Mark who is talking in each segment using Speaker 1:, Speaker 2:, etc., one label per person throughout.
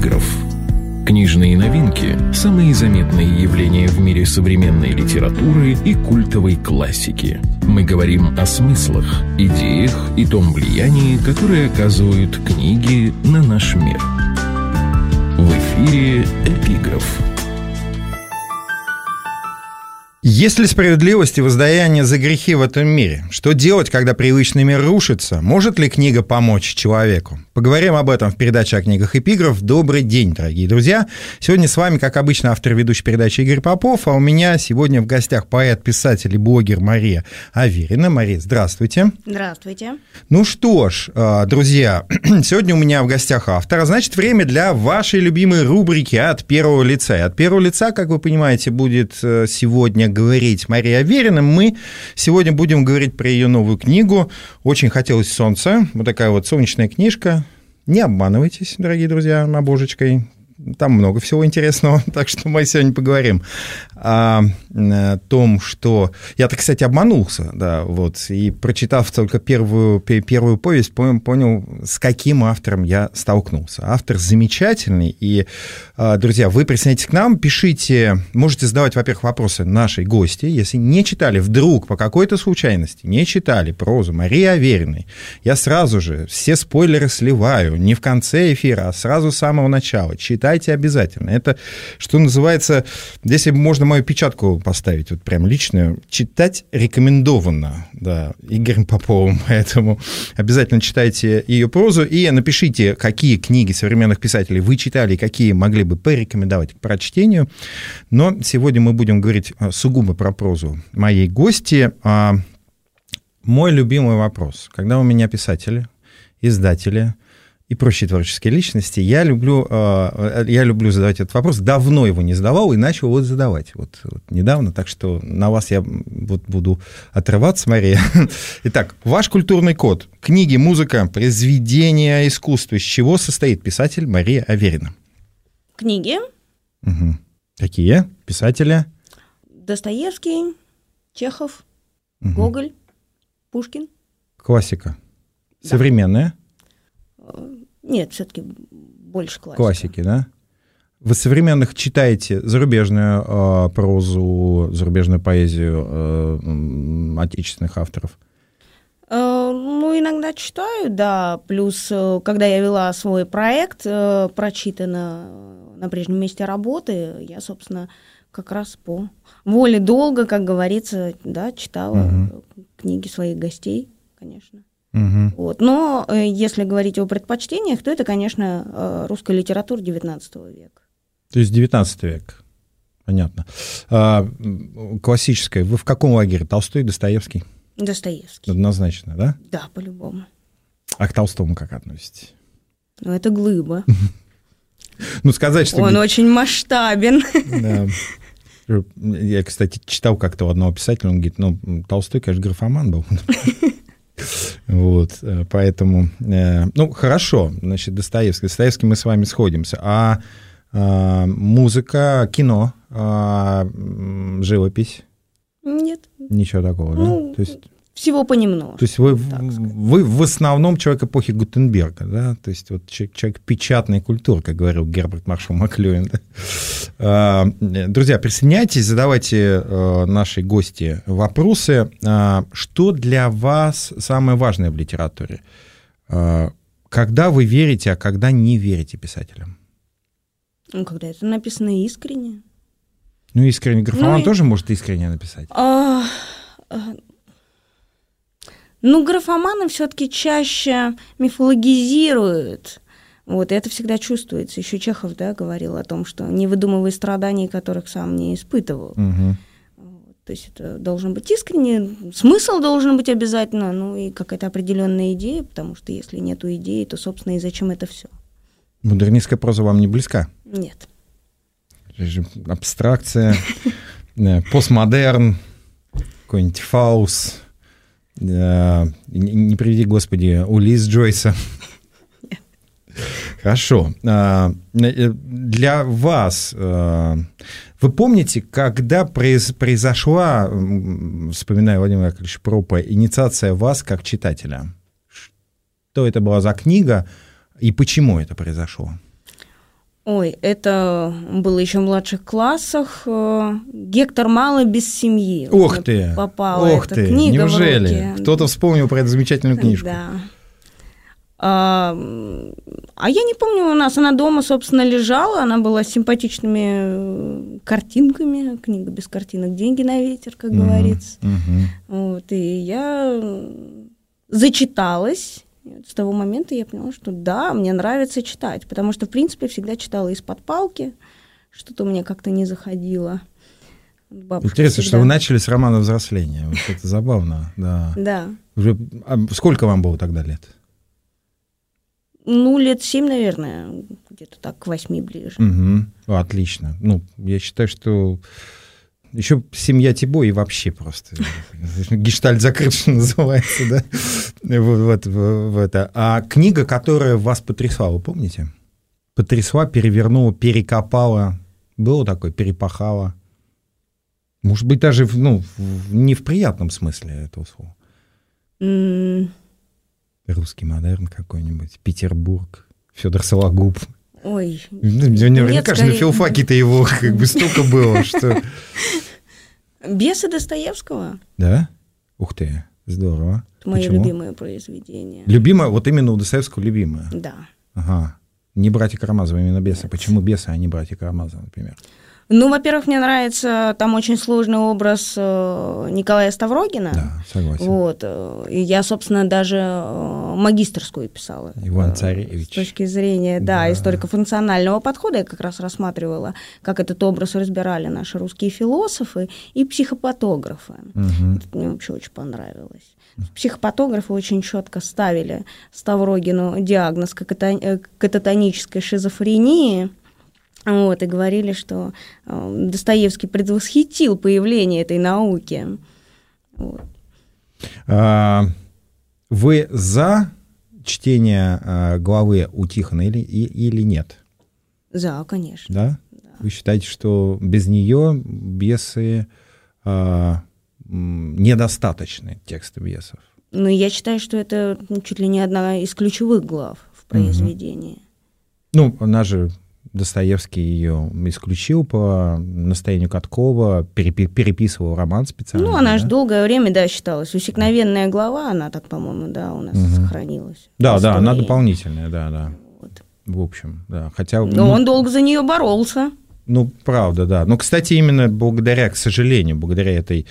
Speaker 1: Эпиграф. Книжные новинки – самые заметные явления в мире современной литературы и культовой классики. Мы говорим о смыслах, идеях и том влиянии, которое оказывают книги на наш мир. В эфире «Эпиграф».
Speaker 2: Есть ли справедливость и воздаяние за грехи в этом мире? Что делать, когда привычный мир рушится? Может ли книга помочь человеку? Поговорим об этом в передаче о книгах «Эпиграф». Добрый день, дорогие друзья. Сегодня с вами, как обычно, автор и ведущий передачи Игорь Попов, а у меня сегодня в гостях поэт, писатель и блогер Мария Аверина. Мария, здравствуйте.
Speaker 3: Здравствуйте.
Speaker 2: Ну что ж, друзья, сегодня у меня в гостях автор, а значит, время для вашей любимой рубрики «От первого лица». И от первого лица, как вы понимаете, будет сегодня говорить Мария Аверина. Мы сегодня будем говорить про ее новую книгу «Очень хотелось солнца». Вот такая вот солнечная книжка. Не обманывайтесь, дорогие друзья, обложечкой. Там много всего интересного, так что мы сегодня поговорим о том, что... Я-то, кстати, обманулся, да, вот, и, прочитав только первую повесть, понял, с каким автором я столкнулся. Автор замечательный, и, друзья, вы присоединяйтесь к нам, пишите, можете задавать, во-первых, вопросы нашей гости, если не читали, вдруг, по какой-то случайности, не читали прозу Марии Авериной, я сразу же все спойлеры сливаю, не в конце эфира, а сразу с самого начала, читайте обязательно. Это, что называется, если можно мою печатку поставить, вот прям личную, читать рекомендовано, да, Игорем Поповым, поэтому обязательно читайте ее прозу и напишите, какие книги современных писателей вы читали и какие могли бы порекомендовать к прочтению. Но сегодня мы будем говорить сугубо про прозу моей гости. Мой любимый вопрос, когда у меня писатели, издатели и прочие творческие личности, я люблю задавать этот вопрос. Давно его не задавал и начал вот задавать. Вот недавно, так что на вас я вот буду отрываться, Мария. Итак, ваш культурный код. Книги, музыка, произведения искусства. Из чего состоит писатель Мария Аверина?
Speaker 3: Книги.
Speaker 2: Угу. Какие? Писатели?
Speaker 3: Достоевский, Чехов, Гоголь, Пушкин.
Speaker 2: Классика.
Speaker 3: Да.
Speaker 2: Современная?
Speaker 3: Нет, все-таки больше классики.
Speaker 2: Классики, да? Вы современных читаете зарубежную прозу, зарубежную поэзию отечественных авторов?
Speaker 3: Ну, иногда читаю, да. Плюс, когда я вела свой проект «Прочитано на прежнем месте работы», я, собственно, как раз по воле долга, как говорится, да, читала книги своих гостей, конечно. Вот. Но если говорить о предпочтениях, то это, конечно, русская литература XIX века.
Speaker 2: То есть XIX век. Понятно. Классическая. Вы в каком лагере? Толстой, Достоевский?
Speaker 3: Достоевский.
Speaker 2: Однозначно, да?
Speaker 3: Да, по-любому.
Speaker 2: А к Толстому как относитесь?
Speaker 3: Ну, это глыба.
Speaker 2: Ну, сказать, что...
Speaker 3: Он очень масштабен.
Speaker 2: Да. Я, кстати, читал как-то у одного писателя, он говорит, ну, Толстой, конечно, графоман был. Вот, поэтому, ну, хорошо, значит, Достоевский мы с вами сходимся, а музыка, кино, живопись?
Speaker 3: Нет.
Speaker 2: Ничего такого,
Speaker 3: ну,
Speaker 2: да? То есть,
Speaker 3: всего понемножку.
Speaker 2: То есть вы в основном человек эпохи Гутенберга, да? То есть вот человек печатной культуры, как говорил Герберт Маршал Маклюин. Да? Друзья, присоединяйтесь, задавайте нашей гости вопросы. Что для вас самое важное в литературе? Когда вы верите, а когда не верите писателям?
Speaker 3: Ну, когда это написано искренне.
Speaker 2: Ну, искренне. Графоман тоже может искренне написать?
Speaker 3: Ну, графоманы все-таки чаще мифологизируют. Вот, и это всегда чувствуется. Еще Чехов, да, говорил о том, что не выдумывай страданий, которых сам не испытывал. То есть это должно быть искренне, смысл должен быть обязательно, ну и какая-то определенная идея, потому что если нету идеи, то, собственно, и зачем это все?
Speaker 2: Модернистская проза вам не близка?
Speaker 3: Нет.
Speaker 2: Абстракция, постмодерн, какой-нибудь Фаус, не приведи, Господи, Улисс Джойса.
Speaker 3: Нет.
Speaker 2: Хорошо. Для вас, вы помните, когда произошла, вспоминаю Владимира Яковлевича Пропа, инициация вас как читателя? Что это была за книга и почему это произошло?
Speaker 3: Ой, это было еще в младших классах. «Гектор Малый без семьи».
Speaker 2: Ух ты!
Speaker 3: Попала
Speaker 2: Ух
Speaker 3: эта
Speaker 2: ты!
Speaker 3: книга
Speaker 2: Неужели?
Speaker 3: в руки.
Speaker 2: Кто-то вспомнил про эту замечательную книжку.
Speaker 3: Да. А я не помню, у нас она дома, собственно, лежала, она была с симпатичными картинками, книга без картинок, деньги на ветер, как говорится. Вот, и я зачиталась. С того момента я поняла, что да, мне нравится читать, потому что, в принципе, всегда читала из-под палки, что-то мне как-то не заходило. Бабушка
Speaker 2: Интересно,
Speaker 3: всегда...
Speaker 2: что вы начали с романа взросления. Вот это забавно, да.
Speaker 3: Да.
Speaker 2: Сколько вам было тогда лет?
Speaker 3: Ну, лет 7, наверное, где-то так, к 8 ближе.
Speaker 2: Отлично. Ну, я считаю, что еще семья Тибо и вообще просто гештальт закрыт, что называется, да? Вот это. А книга, которая вас потрясла, вы помните? Потрясла, перевернула, перекопала. Было такое, перепахала. Может быть, даже не в приятном смысле этого слова. Русский модерн какой-нибудь, Петербург, Федор Сологуб.
Speaker 3: Ой.
Speaker 2: Наверняка же на филфаке-то его как бы столько было, что...
Speaker 3: «Бесы» Достоевского.
Speaker 2: Да? Ух ты, здорово.
Speaker 3: Это мое любимое произведение.
Speaker 2: Любимое, вот именно у Достоевского любимое?
Speaker 3: Да.
Speaker 2: Ага. Не «Братья Карамазовы», именно «Бесы». Нет. Почему «Бесы», а не «Братья Карамазовы», например?
Speaker 3: Ну, во-первых, мне нравится там очень сложный образ Николая Ставрогина.
Speaker 2: Да, согласен.
Speaker 3: Вот. И я, собственно, даже магистерскую писала.
Speaker 2: Иван Царевич.
Speaker 3: С точки зрения, да, историко-функционального подхода я как раз рассматривала, как этот образ разбирали наши русские философы и психопатографы. Это мне вообще очень понравилось. Психопатографы очень четко ставили Ставрогину диагноз кататонической шизофрении. Вот, и говорили, что Достоевский предвосхитил появление этой науки. Вот.
Speaker 2: Вы за чтение главы у Тихона или нет?
Speaker 3: За, конечно.
Speaker 2: Да? Вы считаете, что без нее «Бесы» недостаточны, тексты «Бесов»?
Speaker 3: Ну, я считаю, что это чуть ли не одна из ключевых глав в произведении.
Speaker 2: Ну, она же... Достоевский ее исключил по настоянию Каткова, переписывал роман специально.
Speaker 3: Ну, она же долгое время, да, считалась. Усекновенная глава, она так, по-моему, да, у нас сохранилась.
Speaker 2: Да, она дополнительная, да. Вот. В общем, да. Хотя,
Speaker 3: он долго за нее боролся.
Speaker 2: Ну, правда, да. Но, кстати, именно благодаря, к сожалению, благодаря этой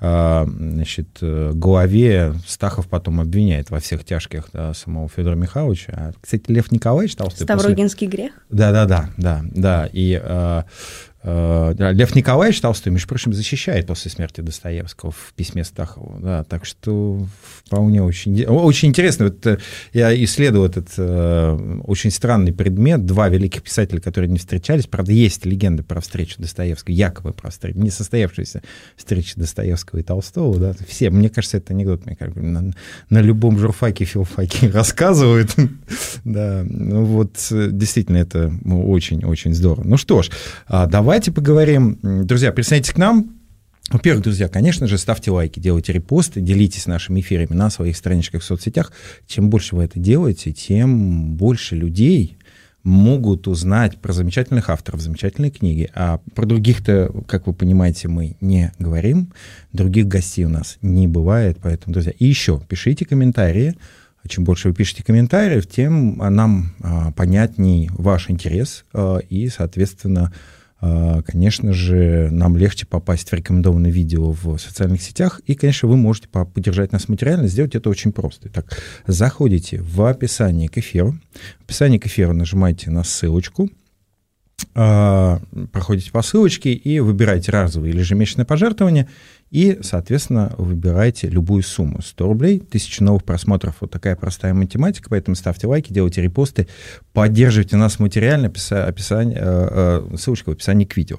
Speaker 2: главе Стахов потом обвиняет во всех тяжких самого Федора Михайловича. Кстати, Лев Николаевич Толстой...
Speaker 3: Ставрогинский грех?
Speaker 2: Да. И Лев Николаевич Толстой, между прочим, защищает после смерти Достоевского в письме Стахову. Да, так что вполне очень интересно. Вот я исследовал этот очень странный предмет. Два великих писателя, которые не встречались. Правда, есть легенды про встречу Достоевского, якобы про встречу, не состоявшуюся встречу Достоевского и Толстого. Да. Все, мне кажется, это анекдот, на любом журфаке, филфаке рассказывают. Да, ну вот действительно это очень-очень здорово. Ну что ж, давайте поговорим. Друзья, присоединяйтесь к нам. Во-первых, друзья, конечно же, ставьте лайки, делайте репосты, делитесь нашими эфирами на своих страничках в соцсетях. Чем больше вы это делаете, тем больше людей могут узнать про замечательных авторов, замечательные книги. А про других-то, как вы понимаете, мы не говорим. Других гостей у нас не бывает. Поэтому, друзья, и еще пишите комментарии. Чем больше вы пишете комментариев, тем нам понятней ваш интерес и, соответственно, конечно же, нам легче попасть в рекомендованное видео в социальных сетях. И, конечно, вы можете поддержать нас материально. Сделать это очень просто. Итак, заходите в описание к эфиру. В описании к эфиру нажимаете на ссылочку. Проходите по ссылочке и выбираете разовое или ежемесячное пожертвование. И, соответственно, выбирайте любую сумму. 100 рублей, 1000 новых просмотров. Вот такая простая математика. Поэтому ставьте лайки, делайте репосты, поддерживайте нас материально. Ссылочка в описании к видео.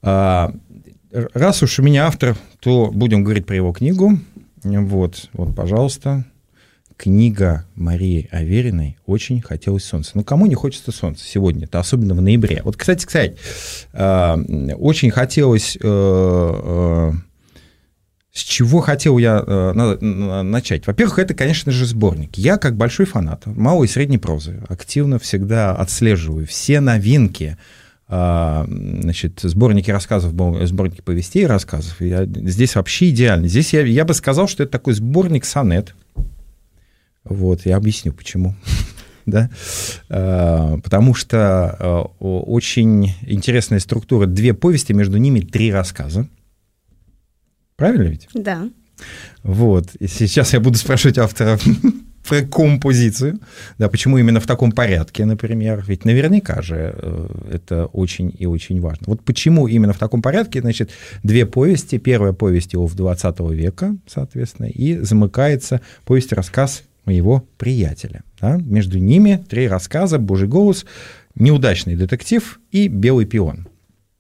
Speaker 2: Раз уж у меня автор, то будем говорить про его книгу. Вот, пожалуйста. Книга Марии Авериной «Очень хотелось солнца». Ну, кому не хочется солнца сегодня-то, особенно в ноябре? Вот, кстати, очень хотелось С чего хотел я начать? Во-первых, это, конечно же, сборник. Я, как большой фанат малой и средней прозы, активно всегда отслеживаю все новинки, значит, сборники рассказов, сборники повестей и рассказов. Здесь вообще идеально. Здесь я бы сказал, что это такой сборник сонет. Вот, я объясню, почему. Да? Потому что очень интересная структура. 2 повести, между ними 3 рассказа. Правильно ведь?
Speaker 3: Да.
Speaker 2: Вот. И сейчас я буду спрашивать автора про композицию. Да, почему именно в таком порядке, например. Ведь наверняка же это очень и очень важно. Вот почему именно в таком порядке, значит, 2 повести. Первая повесть Иов 20 века, соответственно, и замыкается повесть-рассказ моего приятеля. Да? Между ними 3 рассказа: «Божий голос», «Неудачный детектив» и «Белый пион».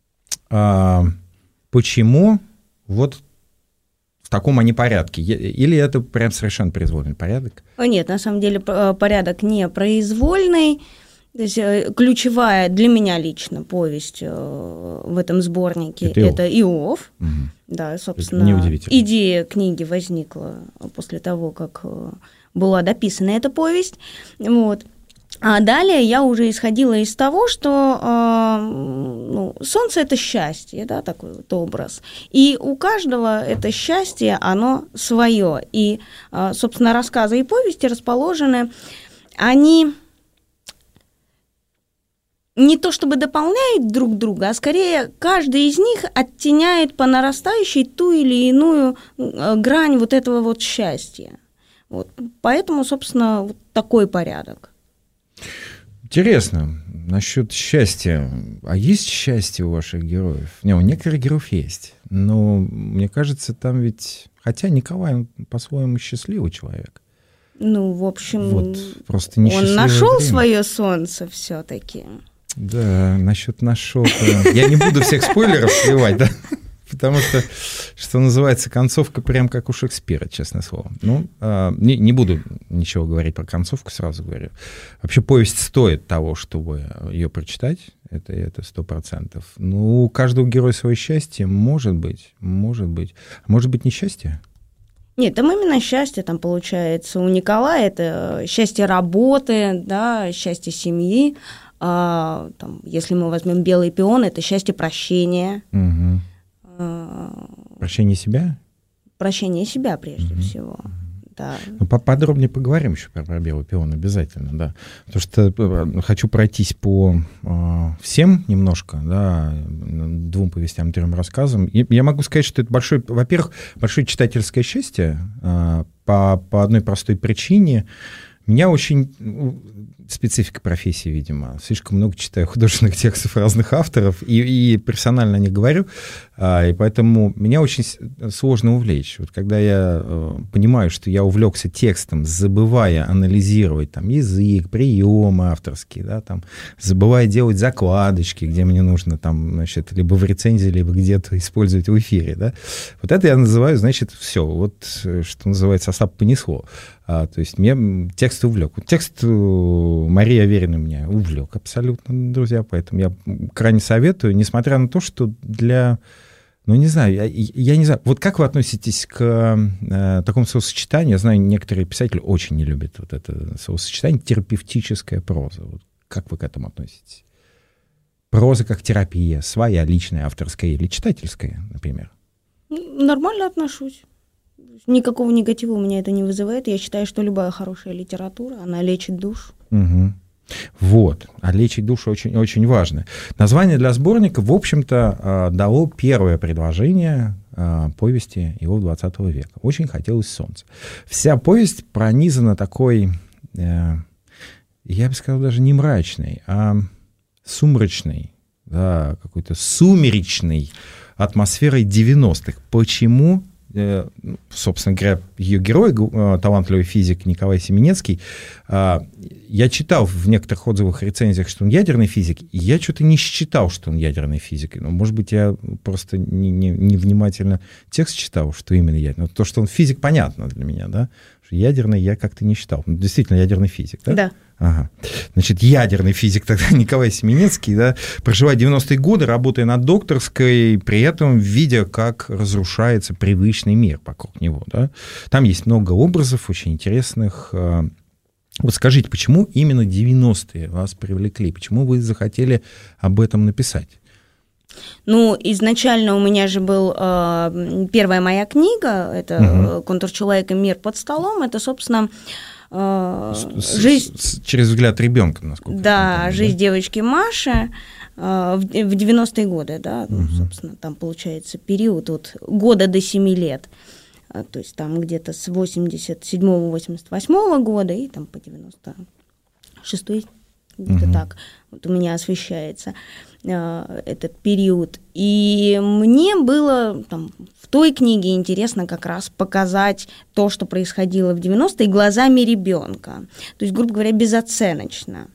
Speaker 2: Почему вот в таком они порядке? Или это прям совершенно произвольный порядок?
Speaker 3: Нет, на самом деле порядок не произвольный. То есть ключевая для меня лично повесть в этом сборнике – это Иов. Угу. Да, собственно, идея книги возникла после того, как была дописана эта повесть. Вот. А далее я уже исходила из того, что солнце – это счастье, да, такой вот образ. И у каждого это счастье, оно свое. И, собственно, рассказы и повести расположены, они не то чтобы дополняют друг друга, а скорее каждый из них оттеняет по нарастающей ту или иную грань вот этого вот счастья. Вот. Поэтому, собственно, вот такой порядок.
Speaker 2: Интересно, насчет счастья. А есть счастье у ваших героев? Не, у некоторых героев есть. Но мне кажется, там ведь... Хотя Николай, он по-своему счастливый человек.
Speaker 3: Ну, в общем,
Speaker 2: вот, просто
Speaker 3: он нашел свое солнце все-таки.
Speaker 2: Да, насчет нашел. Я не буду всех спойлеров сливать, да? Потому что называется, концовка прям как у Шекспира, честное слово. Ну, не буду ничего говорить про концовку, сразу говорю. Вообще повесть стоит того, чтобы ее прочитать, это 100%. Ну, у каждого героя свое счастье, может быть. Может быть несчастье?
Speaker 3: Нет, там именно счастье, там получается у Николая это счастье работы, да, счастье семьи. Там, если мы возьмем «Белый пион», это счастье прощения.
Speaker 2: Угу. Прощение себя?
Speaker 3: Прощение себя, прежде всего. Да.
Speaker 2: Ну, поподробнее поговорим еще про «Белый пион» обязательно, да. Потому что хочу пройтись по всем немножко, да, 2 повестям, 3 рассказам. И я могу сказать, что это во-первых, большое читательское счастье по одной простой причине. Меня очень... специфика профессии, видимо. Слишком много читаю художественных текстов разных авторов, и персонально не говорю, и поэтому меня очень сложно увлечь. Вот когда я понимаю, что я увлекся текстом, забывая анализировать там язык, приемы авторские, да, там, забывая делать закладочки, где мне нужно там, значит, либо в рецензии, либо где-то использовать в эфире, да, вот это я называю, значит, все, вот, что называется, Остап понесло. То есть меня текст увлек. Текст Марии Авериной меня увлек абсолютно, друзья, поэтому я крайне советую, несмотря на то, что для... Ну, не знаю, я не знаю. Вот как вы относитесь к такому словосочетанию? Я знаю, некоторые писатели очень не любят вот это словосочетание терапевтическая проза. Вот как вы к этому относитесь? Проза как терапия, своя, личная, авторская или читательская, например?
Speaker 3: Нормально отношусь. Никакого негатива у меня это не вызывает. Я считаю, что любая хорошая литература, она лечит душу.
Speaker 2: Угу. Вот. А лечить душу очень, очень важно. Название для сборника, в общем-то, дало первое предложение повести Иов 20 века. Очень хотелось солнца. Вся повесть пронизана такой, я бы сказал, даже не мрачной, а сумрачной, да, какой-то сумеречной атмосферой 90-х. Почему? Собственно говоря, ее герой, талантливый физик Николай Семенецкий, я читал в некоторых отзывах, рецензиях, что он ядерный физик, и я что-то не считал, что он ядерный физик. Ну, может быть, я просто невнимательно текст читал, что именно ядерный. То, что он физик, понятно для меня, да, Ядерный я как-то не считал. Действительно, ядерный физик, да?
Speaker 3: Да.
Speaker 2: Ага. Значит, ядерный физик тогда Николай Семенецкий, да, проживает 90-е годы, работая на докторской, при этом видя, как разрушается привычный мир вокруг него, да. Там есть много образов очень интересных. Вот скажите, почему именно 90-е вас привлекли? Почему вы захотели об этом написать?
Speaker 3: Ну, изначально у меня же был первая моя книга, это «Контур человека. Мир под столом». Это, собственно, жизнь...
Speaker 2: Через взгляд ребенка, насколько
Speaker 3: да,
Speaker 2: я помню,
Speaker 3: жизнь девочки Маши в 90-е годы, да, собственно, там получается период от года до 7 лет. То есть там где-то с 87-88 года и там по 96-й, где-то так вот у меня освещается этот период. И мне было там, в той книге интересно как раз показать то, что происходило в 90-е, глазами ребенка. То есть, грубо говоря, безоценочно.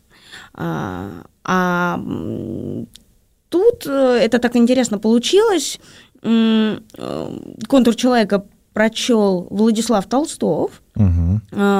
Speaker 3: Тут это так интересно получилось. «Контур человека» прочел Владислав Толстов. Он,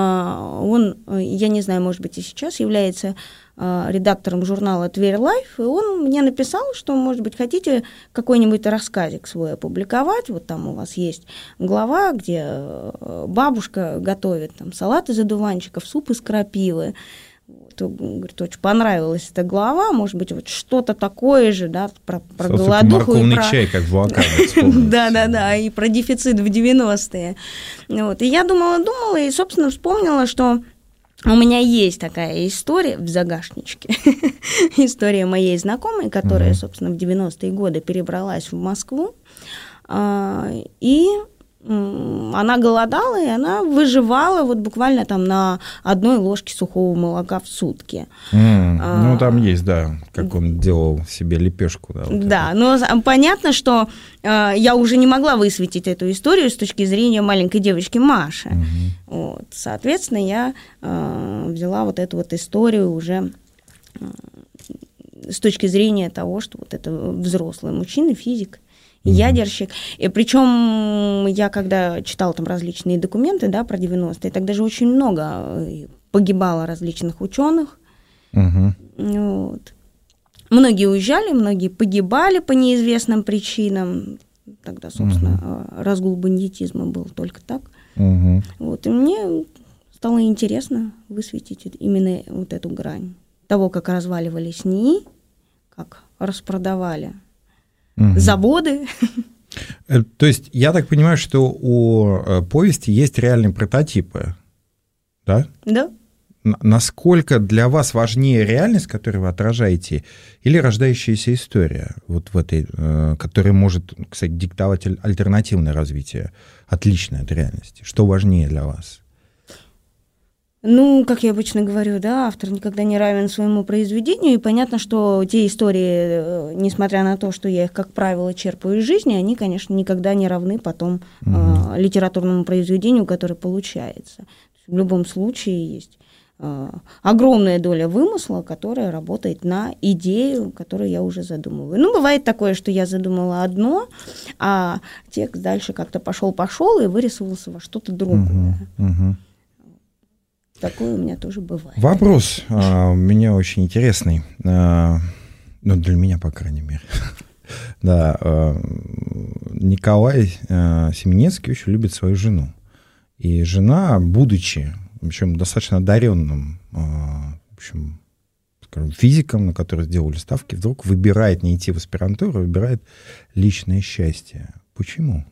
Speaker 3: я не знаю, может быть, и сейчас является редактором журнала «Тверь Лайф», и он мне написал, что, может быть, хотите какой-нибудь рассказик свой опубликовать, вот там у вас есть глава, где бабушка готовит там салат из одуванчиков, суп из крапивы. Вот, говорит, очень понравилась эта глава, может быть, вот что-то такое же, да, про голодуху.
Speaker 2: Морковный чай, как в Акаде.
Speaker 3: Да, и про дефицит в 90-е. Вот, и я думала, и, собственно, вспомнила, что у меня есть такая история в загашничке, история моей знакомой, которая, собственно, в 90-е годы перебралась в Москву, и она голодала, и она выживала вот буквально там на одной ложке сухого молока в сутки.
Speaker 2: Ну, там есть, да, как он делал себе лепешку. Да, вот
Speaker 3: да, но понятно, что я уже не могла высветить эту историю с точки зрения маленькой девочки Маши. Вот, соответственно, я взяла вот эту вот историю уже с точки зрения того, что вот это взрослый мужчина, физик, ядерщик. И причем я, когда читала там различные документы, да, про 90-е, тогда же очень много погибало различных ученых. Вот. Многие уезжали, многие погибали по неизвестным причинам. Тогда, собственно, разгул бандитизма был только так. Вот. И мне стало интересно высветить именно вот эту грань того, как разваливались НИИ, как распродавали заводы.
Speaker 2: То есть я так понимаю, что у повести есть реальные прототипы, да?
Speaker 3: Да.
Speaker 2: Насколько для вас важнее реальность, которую вы отражаете, или рождающаяся история, вот в этой, которая может, кстати, диктовать альтернативное развитие, отличное от реальности? Что важнее для вас?
Speaker 3: Ну, как я обычно говорю, да, автор никогда не равен своему произведению, и понятно, что те истории, несмотря на то, что я их, как правило, черпаю из жизни, они, конечно, никогда не равны потом литературному произведению, которое получается. В любом случае есть огромная доля вымысла, которая работает на идею, которую я уже задумываю. Ну, бывает такое, что я задумала одно, а текст дальше как-то пошел и вырисовался во что-то другое. Такое у меня тоже бывает.
Speaker 2: Вопрос у меня очень интересный, ну, для меня, по крайней мере. Да, Николай Семенецкий очень любит свою жену. И жена, будучи, в общем, достаточно одаренным, в общем, скажем, физиком, на который сделали ставки, вдруг выбирает не идти в аспирантуру, выбирает личное счастье. Почему?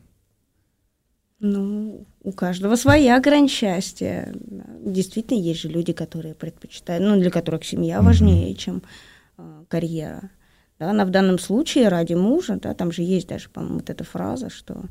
Speaker 3: Ну, у каждого своя грань счастья. Действительно, есть же люди, которые предпочитают, ну, для которых семья важнее, чем карьера. Да, она в данном случае ради мужа, да, там же есть даже, по-моему, вот эта фраза, что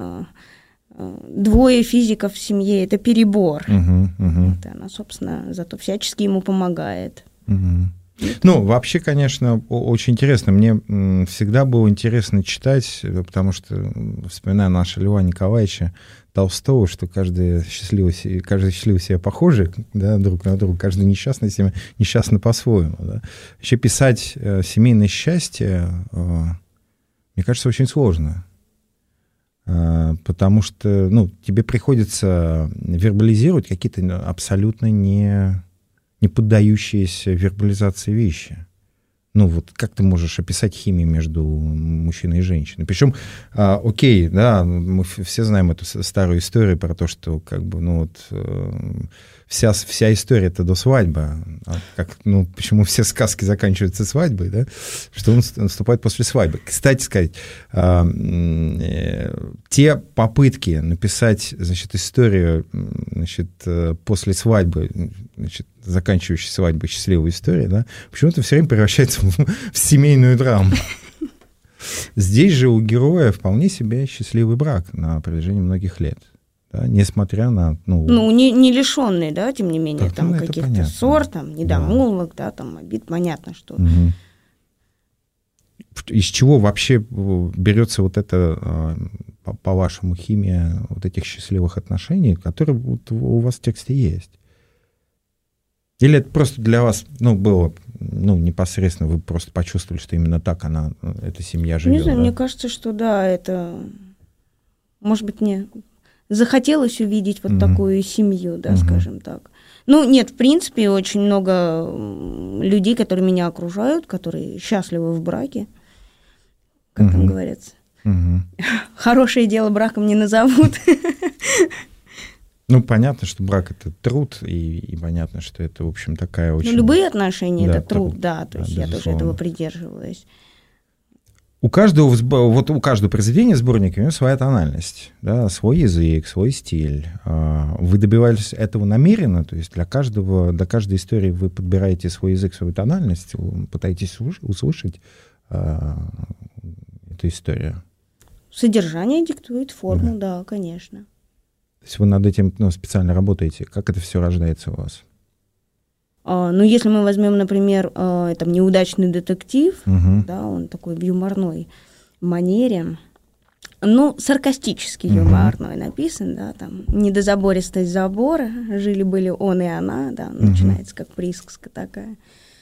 Speaker 3: двое физиков в семье – это перебор. Вот, она, собственно, зато всячески ему помогает.
Speaker 2: Ну, вообще, конечно, очень интересно. Мне всегда было интересно читать, потому что, вспоминая нашего Льва Николаевича Толстого, что каждый счастливый себе похожи, да, друг на друга, каждый несчастный по-своему. Да. Еще писать семейное счастье, мне кажется, очень сложно. Потому что, тебе приходится вербализировать какие-то абсолютно не поддающиеся вербализации вещи. Вот как ты можешь описать химию между мужчиной и женщиной? Причем, окей, да, мы все знаем эту старую историю про то, что вся история-то до свадьбы. Почему все сказки заканчиваются свадьбой, да? Что он наступает после свадьбы. Кстати сказать, те попытки написать, историю, после свадьбы, заканчивающей свадьбой счастливую историю, да, почему-то все время превращается в семейную драму. Здесь же у героя вполне себе счастливый брак на протяжении многих лет. Да, несмотря на...
Speaker 3: не лишенный, да, тем не менее,
Speaker 2: так,
Speaker 3: там каких-то понятно. Ссор, там, недомолвок, да, там, обид, понятно, что...
Speaker 2: Угу. Из чего вообще берется это, по-вашему, химия этих счастливых отношений, которые у вас в тексте есть? Или это просто для вас, было, непосредственно вы просто почувствовали, что именно так эта семья живет?
Speaker 3: Не знаю,
Speaker 2: да?
Speaker 3: мне кажется, что да, это, может быть, мне захотелось увидеть такую семью, да, скажем так. Нет, в принципе, очень много людей, которые меня окружают, которые счастливы в браке, как там говорится. Хорошее дело браком не назовут.
Speaker 2: Понятно, что брак — это труд, и понятно, что это, в общем, такая очень...
Speaker 3: любые отношения — это труд, да, то есть я тоже этого придерживаюсь.
Speaker 2: У каждого произведения сборника у него своя тональность, да, свой язык, свой стиль. Вы добивались этого намеренно, то есть для каждой истории вы подбираете свой язык, свою тональность, пытаетесь услышать эту историю.
Speaker 3: Содержание диктует форму, да, конечно.
Speaker 2: То есть вы над этим специально работаете. Как это все рождается у вас?
Speaker 3: Если мы возьмем, например, «Неудачный детектив», да, он такой в юморной манере, саркастически юморной написан, да, там «Недозабористость забора», «Жили-были он и она», да, начинается как присказка такая.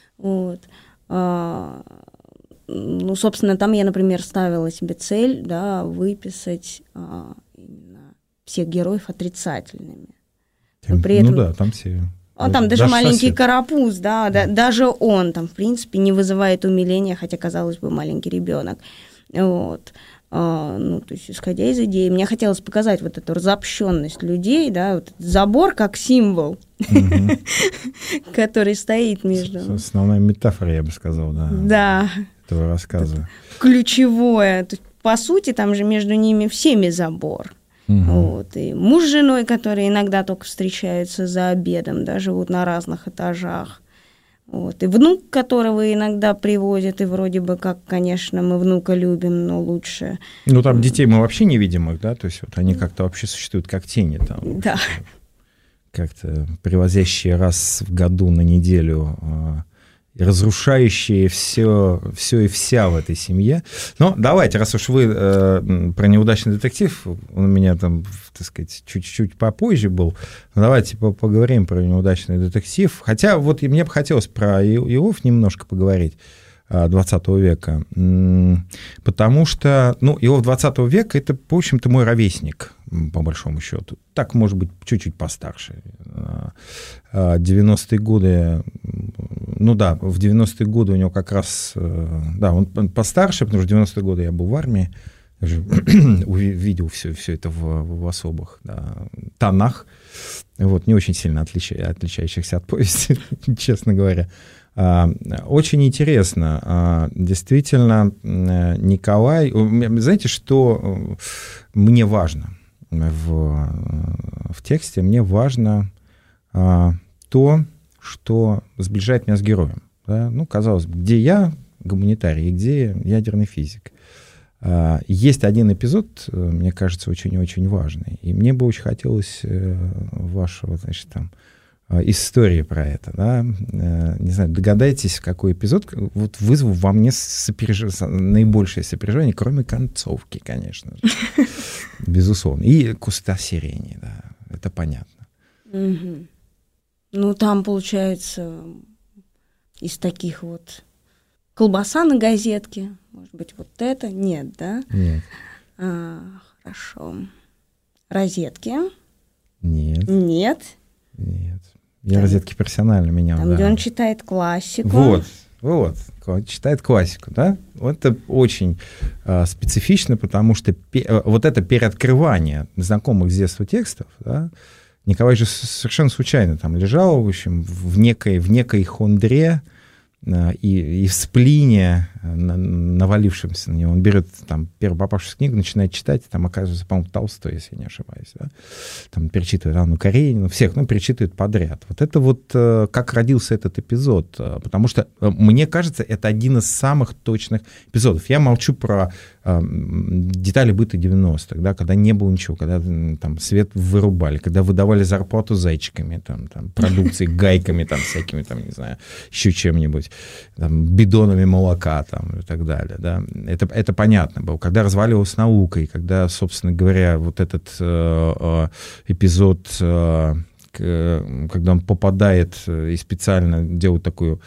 Speaker 3: Собственно, там я, например, ставила себе цель, да, выписать именно всех героев отрицательными. Но при этом...
Speaker 2: да, там все...
Speaker 3: там даже маленький карапуз, да, даже он там, в принципе, не вызывает умиления, хотя, казалось бы, маленький ребенок. То есть, исходя из идеи, мне хотелось показать эту разобщенность людей, да, забор как символ, который стоит между...
Speaker 2: Основная метафора, я бы сказал, да. Этого рассказа.
Speaker 3: Ключевое. По сути, там же между ними всеми забор. И муж с женой, которые иногда только встречаются за обедом, да, живут на разных этажах. И внук, которого иногда привозят, и вроде бы как, конечно, мы внука любим, но лучше...
Speaker 2: там детей мы вообще не видим их, да, то есть они как-то вообще существуют как тени там.
Speaker 3: Да.
Speaker 2: Как-то привозящие раз в году на неделю, разрушающие все и вся в этой семье. Но давайте, раз уж вы про «Неудачный детектив», он у меня там, так сказать, чуть-чуть попозже был, давайте поговорим про «Неудачный детектив». Хотя мне бы хотелось про Иов немножко поговорить 20 века, потому что, Иов 20 века — это, в общем-то, мой ровесник, по большому счету. Так, может быть, чуть-чуть постарше. 90-е годы, в 90-е годы у него как раз, он постарше, потому что в 90-е годы я был в армии, я уже видел все это в особых тонах, не очень сильно отличающихся от повести, честно говоря. Очень интересно. Действительно, Николай... Знаете, что мне важно в тексте? Мне важно то, что сближает меня с героем. Да? Казалось бы, где я гуманитарий и где ядерный физик. Есть один эпизод, мне кажется, очень-очень важный. И мне бы очень хотелось вашего, истории про это, да, не знаю, догадайтесь, какой эпизод вызвал во мне наибольшее сопереживание, кроме концовки, конечно же, безусловно, и куста сирени, да, это понятно.
Speaker 3: Там, получается, из таких колбаса на газетке, может быть, это? Нет, да?
Speaker 2: Нет.
Speaker 3: Хорошо. Розетки?
Speaker 2: Нет.
Speaker 3: Нет.
Speaker 2: Я розетки профессионально менял.
Speaker 3: Там, где он читает классику.
Speaker 2: Вот. Читает классику, да? Вот это очень специфично, потому что вот это переоткрывание знакомых с детства текстов, да, Николай же совершенно случайно там лежал, в общем, в некой хондре и в сплине, навалившемся на него. Он берет там первую попавшуюся книгу, начинает читать, и там оказывается, по-моему, Толстой, если я не ошибаюсь. Да? Там перечитывает Анну Каренину, всех, перечитывает подряд. Вот это вот как родился этот эпизод. Потому что, мне кажется, это один из самых точных эпизодов. Я молчу про детали быта 90-х, да, когда не было ничего, когда там свет вырубали, когда выдавали зарплату зайчиками, там продукцией, гайками, там, всякими, там, не знаю, еще чем-нибудь, там, бидонами молока там, и так далее. Да. Это понятно было. Когда разваливалась наука, и когда, собственно говоря, вот этот эпизод, когда он попадает и специально делает такую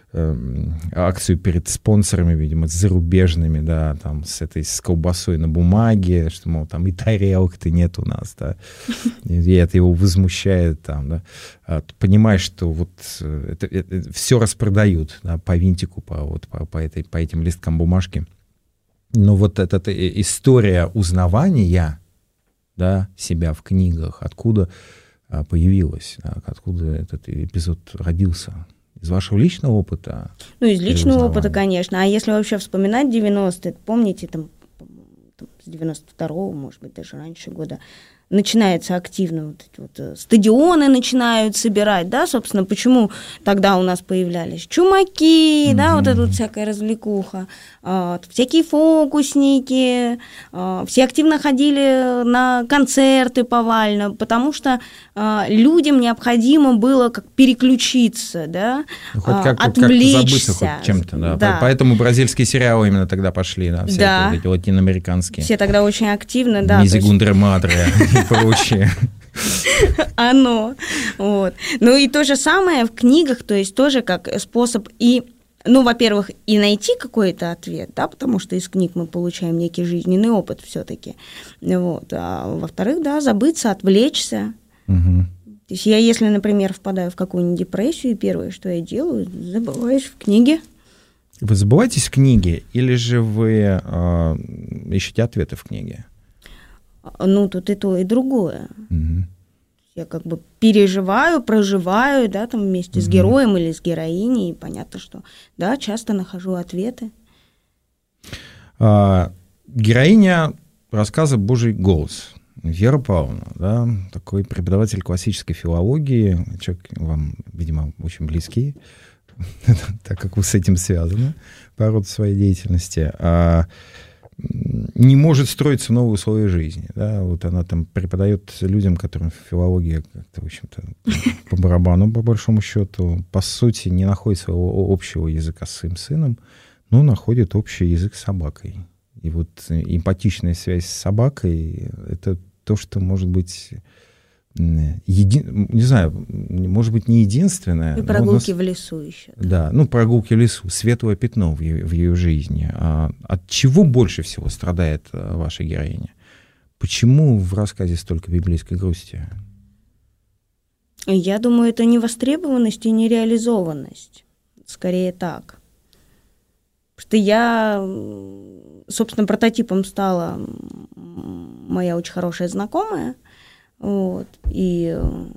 Speaker 2: акцию перед спонсорами, видимо, зарубежными, да, там, с колбасой на бумаге, что, мол, там и тарелок-то нет у нас, да, и это его возмущает, там, да. Понимаешь, что вот это все распродают, да, по винтику, по этим листкам бумажки. Но вот эта история узнавания, да, себя в книгах, откуда появилась, да, откуда этот эпизод родился? Из вашего личного опыта?
Speaker 3: Из личного опыта, конечно. А если вообще вспоминать 90-е, помните, там с 92-го, может быть, даже раньше года, начинается активно вот эти вот стадионы начинают собирать, да, собственно, почему тогда у нас появлялись чумаки, да, вот эта вот всякая развлекуха, всякие фокусники, все активно ходили на концерты повально, потому что людям необходимо было как переключиться, да, отвлечься.
Speaker 2: Как забыться хоть чем-то, да. Да. Поэтому бразильские сериалы именно тогда пошли, да, всякие вот эти латиноамериканские.
Speaker 3: Все тогда очень активно, да.
Speaker 2: Мизигундре Мадре и прочее.
Speaker 3: Оно. Вот. Ну и то же самое в книгах, то есть тоже как способ и, во-первых, и найти какой-то ответ, да, потому что из книг мы получаем некий жизненный опыт все-таки. Вот. А во-вторых, да, забыться, отвлечься. Угу. То есть я, если, например, впадаю в какую-нибудь депрессию, первое, что я делаю, забываюсь в книге.
Speaker 2: Вы забываетесь в книге или же вы ищете ответы в книге?
Speaker 3: Тут и то, и другое. Угу. Я как бы переживаю, проживаю, да, там вместе с героем или с героиней, и понятно, что, да, часто нахожу ответы.
Speaker 2: Героиня рассказа «Божий голос». Вера Павловна, да, такой преподаватель классической филологии, человек вам, видимо, очень близкий, так как вы с этим связаны по роду своей деятельности, не может строиться в новые условия жизни. Да? Вот она там преподает людям, которым филология как-то, в общем-то, по барабану, по большому счету, по сути, не находит своего общего языка с своим сыном, но находит общий язык с собакой. И вот эмпатичная связь с собакой — это то, что может быть... не знаю, может быть, не единственное.
Speaker 3: И прогулки в лесу еще.
Speaker 2: Да, прогулки в лесу, светлое пятно в ее жизни. От чего больше всего страдает ваша героиня? Почему в рассказе столько библейской грусти?
Speaker 3: Я думаю, это невостребованность и нереализованность. Скорее так. Потому что я, собственно, прототипом стала моя очень хорошая знакомая. Вот, и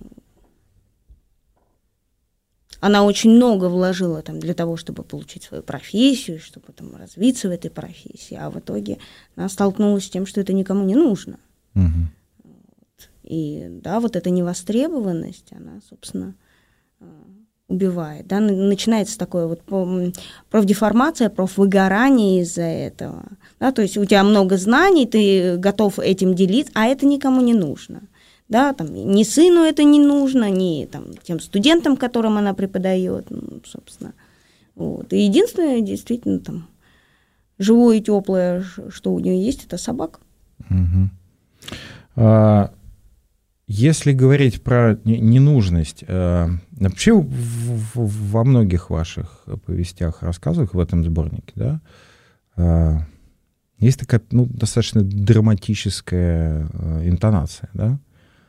Speaker 3: она очень много вложила там для того, чтобы получить свою профессию, чтобы там развиться в этой профессии, а в итоге она столкнулась с тем, что это никому не нужно. Угу. Вот. И да, вот эта невостребованность, она, собственно, убивает. Да? Начинается такое вот профдеформация, профвыгорание из-за этого. Да? То есть у тебя много знаний, ты готов этим делиться, а это никому не нужно. Да, там, ни сыну это не нужно, ни там, тем студентам, которым она преподает, собственно. Вот. И единственное, действительно, там, живое и теплое, что у нее есть, это собака.
Speaker 2: Угу. Если говорить про ненужность, вообще во многих ваших повестях, рассказах в этом сборнике, да, Есть такая, достаточно драматическая интонация, да?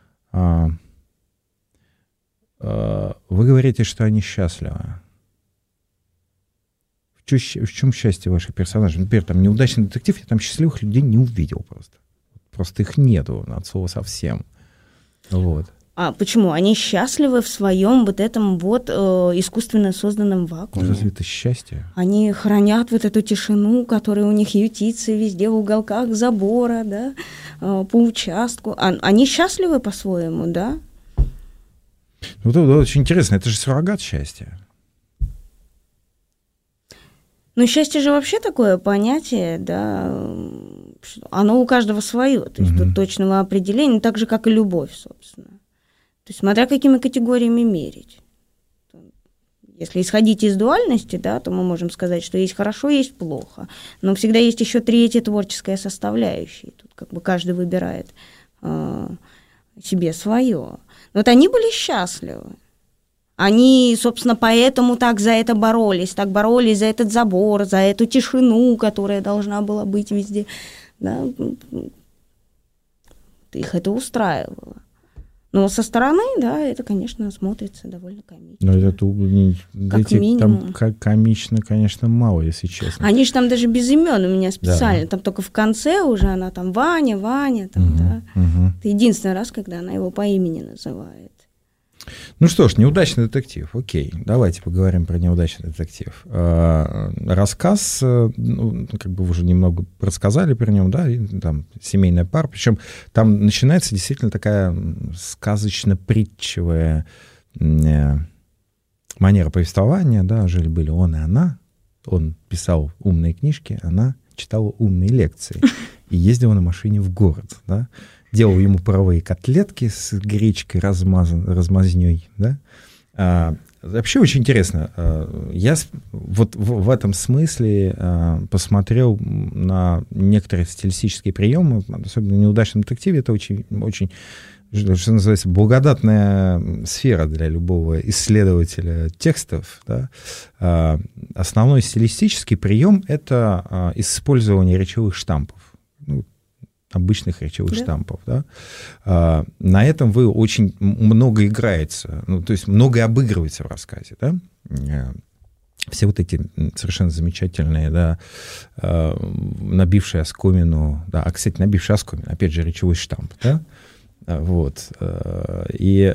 Speaker 2: Вы говорите, что они счастливы. В чем счастье ваших персонажей? Например, там «Неудачный детектив», я там счастливых людей не увидел просто. Просто их нету от слова совсем. Вот.
Speaker 3: А почему? Они счастливы в своем вот этом вот искусственно созданном вакууме.
Speaker 2: Разве это счастье?
Speaker 3: Они хранят вот эту тишину, которая у них ютится везде в уголках забора, да, по участку. Они счастливы по-своему, да?
Speaker 2: Вот это очень интересно. Это же суррогат счастья.
Speaker 3: Ну, счастье же вообще такое понятие, да, оно у каждого свое. То есть тут точного определения, так же, как и любовь, собственно. То есть смотря какими категориями мерить. Если исходить из дуальности, да, то мы можем сказать, что есть хорошо, есть плохо. Но всегда есть еще третья творческая составляющая. Тут как бы каждый выбирает себе свое. Вот они были счастливы. Они, собственно, поэтому так за это боролись. Так боролись за этот забор, за эту тишину, которая должна была быть везде. Да? Их это устраивало. Но со стороны, да, это, конечно, смотрится довольно комично.
Speaker 2: Но это
Speaker 3: как минимум.
Speaker 2: Там комично, конечно, мало, если честно.
Speaker 3: Они же там даже без имен у меня специально. Да. Там только в конце уже она там Ваня, там, да. Это единственный раз, когда она его по имени называет.
Speaker 2: Ну что ж, «Неудачный детектив». Окей, давайте поговорим про «Неудачный детектив». Рассказ, как бы уже немного рассказали про него, да, там семейная пара, причем там начинается действительно такая сказочно-притчевая манера повествования, да, жили-были он и она, он писал умные книжки, она читала умные лекции и ездила на машине в город, да. Делал ему паровые котлетки с гречкой размазнёй, да. Вообще очень интересно. Я вот в этом смысле посмотрел на некоторые стилистические приемы, особенно в «Неудачном детективе». Это очень, очень, что называется, благодатная сфера для любого исследователя текстов. Да. Основной стилистический прием — это использование речевых штампов. Обычных речевых штампов. Да? На этом вы очень много играете, то есть многое обыгрывается в рассказе. Да? Все вот эти совершенно замечательные, да, набившие оскомину, да, кстати, набившие оскомину, опять же, речевой штамп. Да? Вот. И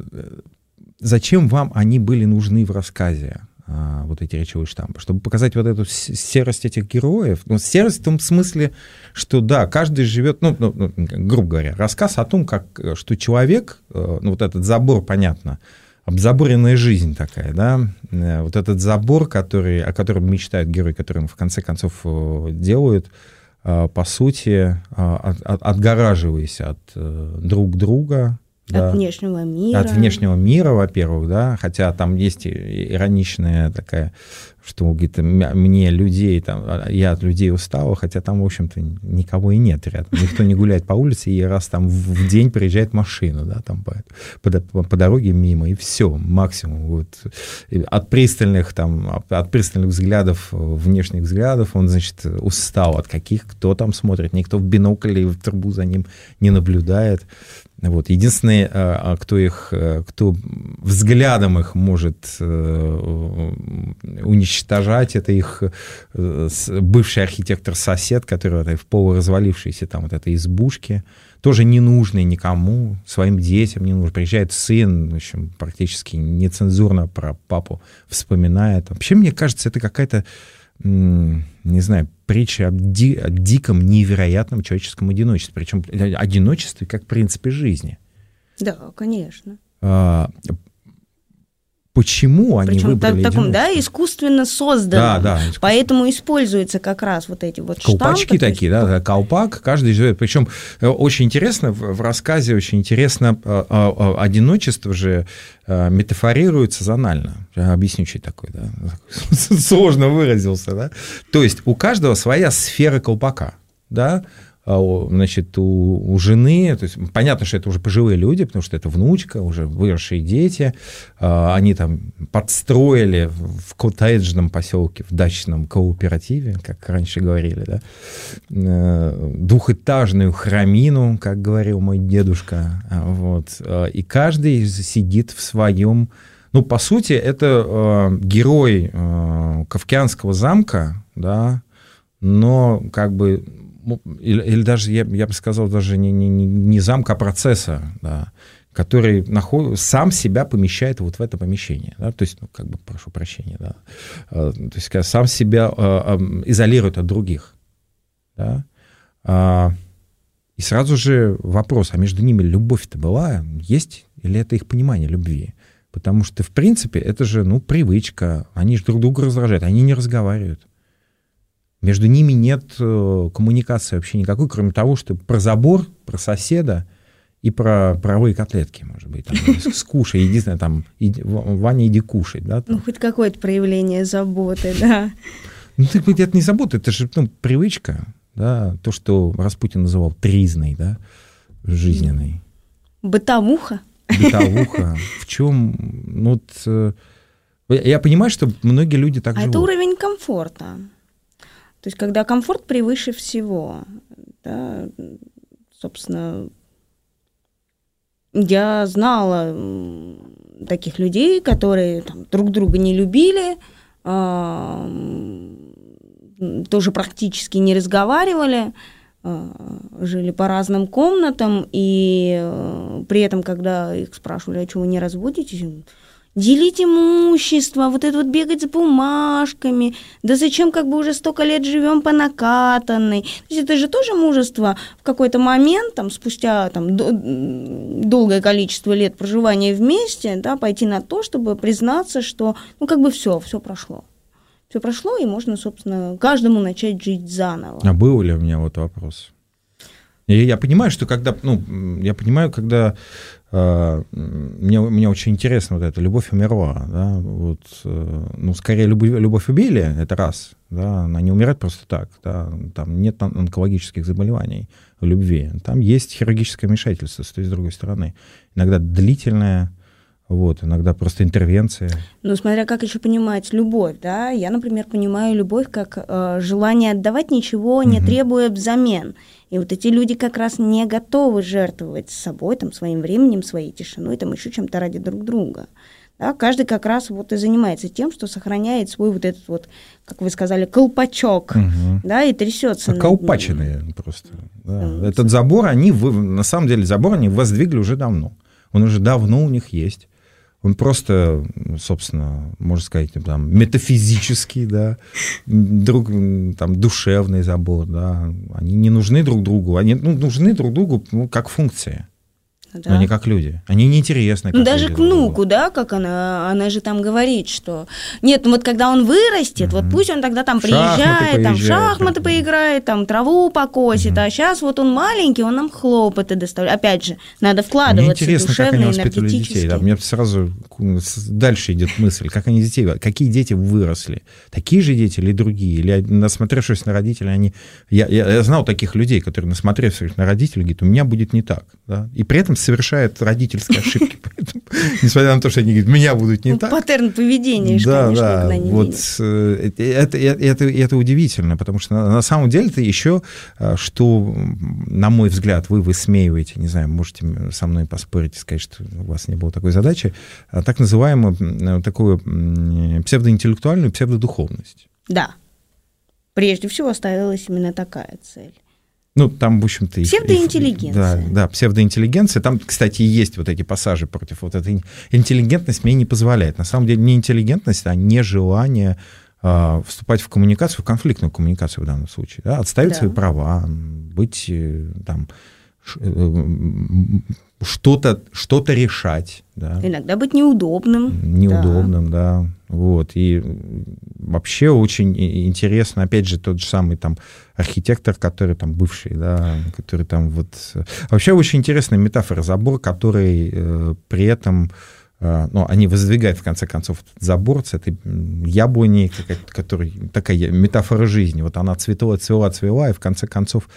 Speaker 2: зачем вам они были нужны в рассказе? Вот эти речевые штампы, чтобы показать вот эту серость этих героев. Ну, серость в том смысле, что, да, каждый живет, грубо говоря, рассказ о том, что человек, вот этот забор, понятно, обзаборенная жизнь такая, да, вот этот забор, о котором мечтают герои, которые в конце концов делают, по сути, отгораживаясь от друг друга, да.
Speaker 3: От внешнего мира.
Speaker 2: От внешнего мира, во-первых, да, хотя там есть ироничная такая, что, говорит, мне людей, там, я от людей устал, хотя там, в общем-то, никого и нет рядом. Никто не гуляет по улице, и раз там в день приезжает машина, да, там по дороге мимо, и все, максимум. Вот. От пристальных взглядов, внешних взглядов он, значит, устал. От каких, кто там смотрит, никто в бинокль или в трубу за ним не наблюдает. Вот. Единственные, кто взглядом их может уничтожать, это их бывший архитектор-сосед, который в полуразвалившейся там вот этой избушке, тоже ненужный никому, своим детям не нужен. Приезжает сын, в общем, практически нецензурно про папу вспоминает. Вообще, мне кажется, это какая-то, не знаю, притча о диком, невероятном человеческом одиночестве. Причем одиночестве как принципе жизни.
Speaker 3: Да, конечно.
Speaker 2: Почему они выбрали
Speaker 3: таком, да, искусственно созданном.
Speaker 2: Да,
Speaker 3: поэтому используются как раз вот эти вот
Speaker 2: колпачки штампы. Такие, да, колпак, каждый живет. Причем очень интересно, в рассказе очень интересно, одиночество же метафорируется зонально. Я объясню, что это такое, да. Сложно выразился, да. То есть у каждого своя сфера колпака, да. значит, у жены, то есть понятно, что это уже пожилые люди, потому что это внучка, уже выросшие дети, они там подстроили в коттеджном поселке, в дачном кооперативе, как раньше говорили, да, двухэтажную храмину, как говорил мой дедушка, вот, и каждый сидит в своем, ну, по сути, это герой Кафкианского замка, да, но как бы или даже, я бы сказал, даже не замка, а процесса, да, который сам себя помещает вот в это помещение. Да, то есть, ну, как бы, прошу прощения, да, то есть сам себя изолирует от других. Да, и сразу же вопрос, а между ними любовь-то была, есть, или это их понимание любви? Потому что, в принципе, это же, ну, привычка, они же друг друга раздражают, они не разговаривают. Между ними нет коммуникации вообще никакой, кроме того, что про забор, про соседа и про паровые котлетки, может быть. Там, скушай, единственное, там, Ваня, иди кушать. Да,
Speaker 3: ну, хоть какое-то проявление заботы, да.
Speaker 2: Ну, это не забота, это же, ну, привычка, да, то, что Распутин называл тризной, да, жизненной.
Speaker 3: Бытовуха.
Speaker 2: Бытовуха. В чем, ну, вот, я понимаю, что многие люди так живут.
Speaker 3: Это уровень комфорта. То есть, когда комфорт превыше всего, да, собственно, я знала таких людей, которые там друг друга не любили, тоже практически не разговаривали, жили по разным комнатам, и при этом, когда их спрашивали, а чего вы не разводитесь, делить имущество, вот это вот бегать за бумажками, да зачем как бы уже столько лет живем по накатанной. То есть это же тоже мужество в какой-то момент, там, спустя там, долгое количество лет проживания вместе, да, пойти на то, чтобы признаться, что ну как бы все прошло. Все прошло, и можно, собственно, каждому начать жить заново.
Speaker 2: А был ли у меня вот вопрос? Я понимаю, что когда, ну, я понимаю, когда мне очень интересно вот это «Любовь умерла», да, вот, ну, скорее любовь убили, это раз, да, она не умирает просто так, да, там нет онкологических заболеваний в любви, там есть хирургическое вмешательство с той и с другой стороны, иногда длительное, вот, иногда просто интервенция.
Speaker 3: Ну, смотря как еще понимать любовь, да, я, например, понимаю любовь как желание отдавать ничего, не требуя взамен. И вот эти люди как раз не готовы жертвовать собой, там, своим временем, своей тишиной, там, еще чем-то ради друг друга. Да, каждый как раз вот и занимается тем, что сохраняет свой вот этот вот, как вы сказали, колпачок, да, и трясется.
Speaker 2: Колпаченные просто. Да. Этот забор, на самом деле, забор они воздвигли уже давно. Он уже давно у них есть. Он просто, собственно, можно сказать, там, метафизический, да, там, душевный забор, да. Они не нужны друг другу, они нужны друг другу, ну, как функция. Да. Но не как люди. Они неинтересны.
Speaker 3: Ну, даже к внуку, да, как она же там говорит, что нет, ну вот когда он вырастет, вот пусть он тогда там приезжает, там в шахматы поиграет, там траву покосит, а сейчас вот он маленький, он нам хлопоты доставляет. Опять же, надо вкладываться душевно, энергетически.
Speaker 2: Да, мне сразу дальше идет мысль, как они детей, какие дети выросли, такие же дети или другие, или насмотревшись на родителей, они... Я знал таких людей, которые, насмотревшись на родителей, говорят, у меня будет не так, да, и при этом совершают родительские ошибки. Поэтому, несмотря на то, что они говорят, меня будут не так.
Speaker 3: Паттерн поведения,
Speaker 2: да,
Speaker 3: конечно,
Speaker 2: да,
Speaker 3: никуда не
Speaker 2: вот это удивительно, потому что на самом деле это еще, что, на мой взгляд, вы высмеиваете, не знаю, можете со мной поспорить и сказать, что у вас не было такой задачи, так называемую такую псевдоинтеллектуальную псевдодуховность.
Speaker 3: Да. Прежде всего ставилась именно такая цель.
Speaker 2: Ну, там, в общем-то...
Speaker 3: Псевдоинтеллигенция.
Speaker 2: Да, псевдоинтеллигенция. Там, кстати, есть вот эти пассажи против вот этой... Интеллигентность мне не позволяет. На самом деле не интеллигентность, а нежелание вступать в коммуникацию, в конфликтную коммуникацию в данном случае. Да? Отставить свои права, быть там... Что-то решать. Да.
Speaker 3: Иногда быть неудобным.
Speaker 2: Неудобным, да. Вот. И вообще очень интересно, опять же, тот же самый там архитектор, который там бывший, да, который там вот... Вообще очень интересная метафора забор, который при этом... Ну, они воздвигают, в конце концов, этот забор с этой яблоней, который такая метафора жизни. Вот она цвела, и в конце концов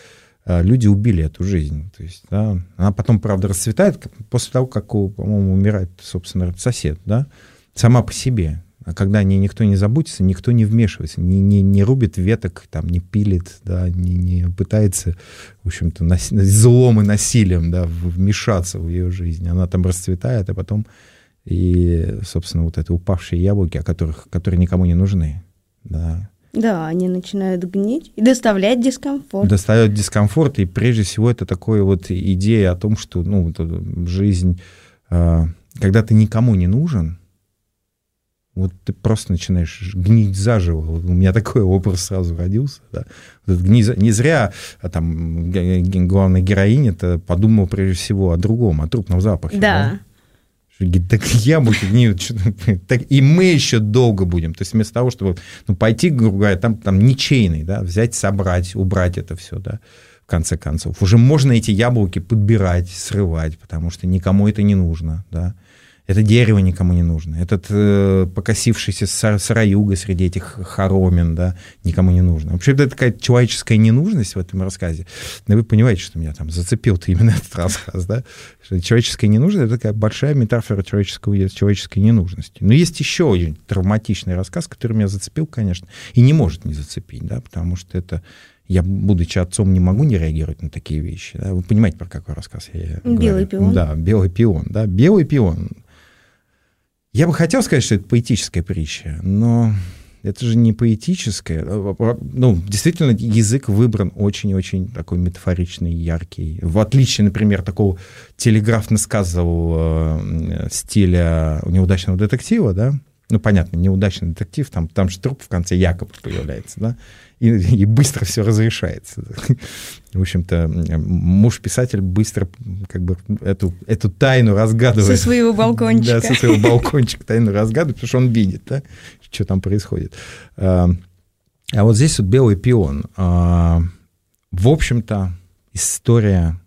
Speaker 2: люди убили эту жизнь. То есть, да, она потом, правда, расцветает после того, как, по-моему, умирает, собственно, сосед, да, сама по себе. А когда никто не заботится, никто не вмешивается, не рубит веток, там, не пилит, да, не пытается, в общем-то, злом и насилием, да, вмешаться в ее жизнь. Она там расцветает, а потом и, собственно, вот это упавшие яблоки, которые никому не нужны. Да.
Speaker 3: Да, они начинают гнить и доставлять дискомфорт.
Speaker 2: Доставляют дискомфорт, и прежде всего это такая вот идея о том, что жизнь, когда ты никому не нужен, вот ты просто начинаешь гнить заживо. Вот у меня такой образ сразу родился. Да. Вот не зря там главная героиня-то подумала прежде всего о другом, о трупном запахе.
Speaker 3: Да.
Speaker 2: Так яблоки гниют, и мы еще долго будем. То есть вместо того, чтобы пойти, грубо говоря, там ничейный, да, взять, собрать, убрать это все, да, в конце концов. Уже можно эти яблоки подбирать, срывать, потому что никому это не нужно, да. Это дерево никому не нужно. Этот покосившийся сыроюга среди этих хоромин, да, никому не нужно. Вообще, это такая человеческая ненужность в этом рассказе. Но вы понимаете, что меня там зацепил-то именно этот рассказ, да? Что человеческая ненужность — это такая большая метафора человеческой ненужности. Но есть еще один травматичный рассказ, который меня зацепил, конечно, и не может не зацепить, да, потому что это... Я, будучи отцом, не могу не реагировать на такие вещи. Да? Вы понимаете, про какой рассказ я говорю?
Speaker 3: «Белый пион».
Speaker 2: Да, «Белый пион». Да? «Белый пион». Я бы хотел сказать, что это поэтическая притча, но это же не поэтическая. Ну, действительно, язык выбран очень-очень такой метафоричный, яркий. В отличие, например, такого телеграфно-сказового стиля неудачного детектива, да? Ну, понятно, неудачный детектив, там же труп в конце якобы появляется, да? И быстро все разрешается. В общем-то, муж-писатель быстро как бы эту тайну разгадывает.
Speaker 3: Со своего балкончика.
Speaker 2: Да, со своего балкончика тайну разгадывает, потому что он видит, да, что там происходит. А вот здесь вот «Белый пион». В общем-то, история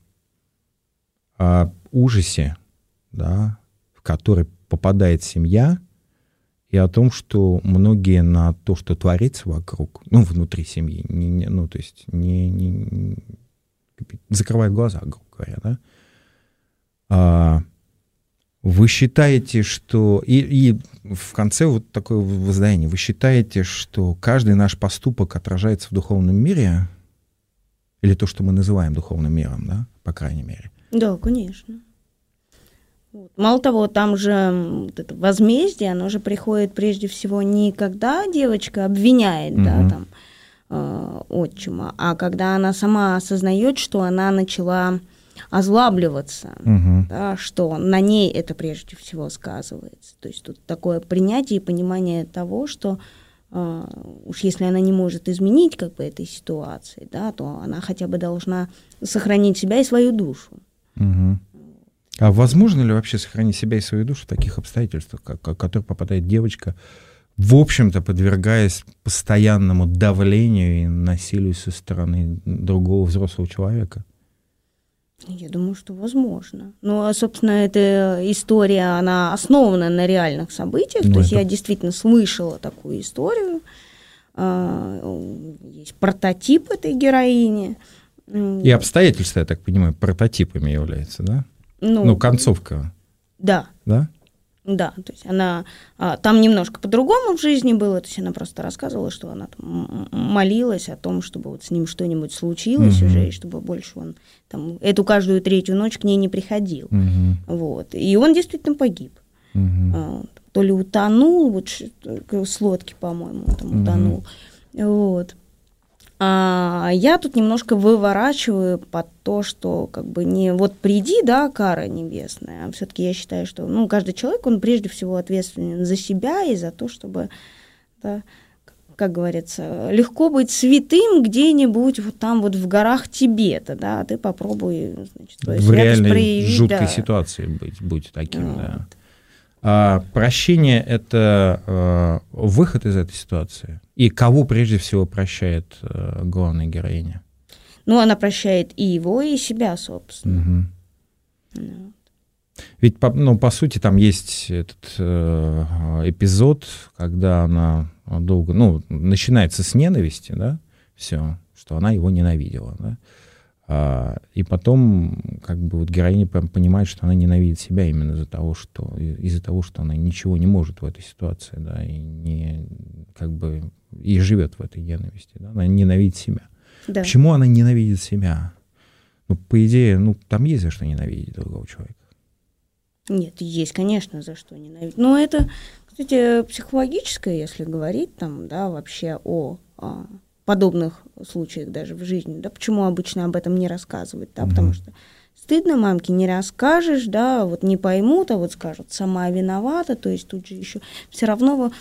Speaker 2: о ужасе, да, в который попадает семья, и о том, что многие на то, что творится вокруг, ну, внутри семьи, закрывают глаза, грубо говоря, да. Вы считаете, что... И в конце вот такое воздаяние. Вы считаете, что каждый наш поступок отражается в духовном мире? Или то, что мы называем духовным миром, да, по крайней мере?
Speaker 3: Да, конечно. Мало того, там же вот это возмездие, оно же приходит прежде всего не когда девочка обвиняет, да, там, отчима, а когда она сама осознает, что она начала озлабливаться, да, что на ней это прежде всего сказывается. То есть тут такое принятие и понимание того, что уж если она не может изменить как бы этой ситуации, да, то она хотя бы должна сохранить себя и свою душу.
Speaker 2: А возможно ли вообще сохранить себя и свою душу в таких обстоятельствах, в которые попадает девочка, в общем-то, подвергаясь постоянному давлению и насилию со стороны другого взрослого человека?
Speaker 3: Я думаю, что возможно. Ну, а, собственно, эта история, она основана на реальных событиях. То есть я действительно слышала такую историю. Есть прототип этой героини.
Speaker 2: И обстоятельства, я так понимаю, прототипами являются, да? Ну, концовка.
Speaker 3: Да.
Speaker 2: Да?
Speaker 3: Да, то есть она... Там немножко по-другому в жизни было, то есть она просто рассказывала, что она там молилась о том, чтобы вот с ним что-нибудь случилось уже, и чтобы больше он там эту каждую третью ночь к ней не приходил. Вот. И он действительно погиб. То ли утонул, вот с лодки, по-моему, там утонул. Вот. А я тут немножко выворачиваю под то, что как бы не вот приди, да, кара небесная, а все-таки я считаю, что ну, каждый человек, он прежде всего ответственен за себя и за то, чтобы, да, как говорится, легко быть святым где-нибудь вот там вот в горах Тибета, да, ты попробуй, значит, свою
Speaker 2: в реальной
Speaker 3: проявить,
Speaker 2: жуткой
Speaker 3: да.
Speaker 2: ситуации будь таким, да. А прощение — это выход из этой ситуации? И кого прежде всего прощает главная героиня?
Speaker 3: Ну, она прощает и его, и себя, собственно.
Speaker 2: Ведь, по сути, там есть этот эпизод, когда она долго, начинается с ненависти, да, все, что она его ненавидела, да.
Speaker 4: И потом как бы вот героиня понимает, что она ненавидит себя именно из-за того, что она ничего не может в этой ситуации, да, и не как бы и живет в этой ненависти, да, она ненавидит себя. Да. Почему она ненавидит себя? Ну, по идее, там есть за что ненавидеть другого человека.
Speaker 3: Нет, есть, конечно, за что ненавидеть. Но это, кстати, психологическое, если говорить там, да, вообще о подобных случаях даже в жизни, да, почему обычно об этом не рассказывают, да, потому что стыдно, мамке не расскажешь, да, вот не поймут, а вот скажут, сама виновата, то есть тут же еще все равно